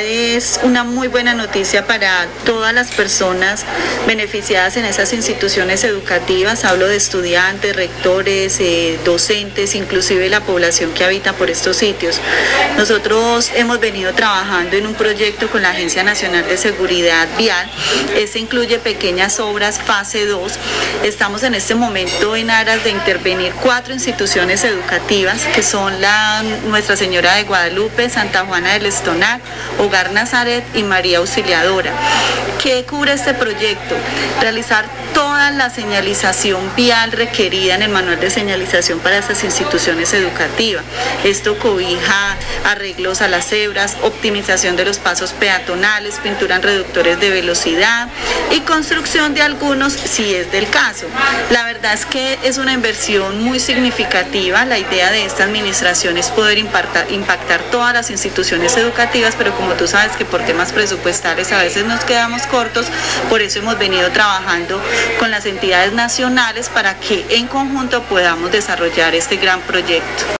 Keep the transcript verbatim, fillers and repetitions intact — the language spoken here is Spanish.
es una muy buena noticia para todas las personas beneficiadas en esas instituciones educativas. Hablo de estudiantes, rectores, eh, docentes, inclusive la población que habita por estos sitios. Nosotros hemos venido trabajando en un proyecto con la Agencia Nacional de Seguridad Vial. Este incluye pequeñas obras fase dos. Estamos en este momento en aras de intervenir cuatro instituciones educativas que son la Nuestra Señora de Guadalupe, Santa Juana del Estonar, Hogar Nazaret y María Auxiliadora. ¿Qué cubre este proyecto? Realizar toda la señalización vial requerida en el manual de señalización para estas instituciones educativas. Esto cobija arreglos a las cebras, optimización de los pasos peatonales, pintura en reductores de velocidad y construcción de algunos si es del caso. La verdad es que es una inversión muy significativa. La idea de esta administración es poder impactar, impactar todas las instituciones educativas, pero como tú sabes que por temas presupuestales a veces nos quedamos cortos, por eso hemos venido trabajando con las entidades nacionales para que en conjunto podamos desarrollar este gran proyecto.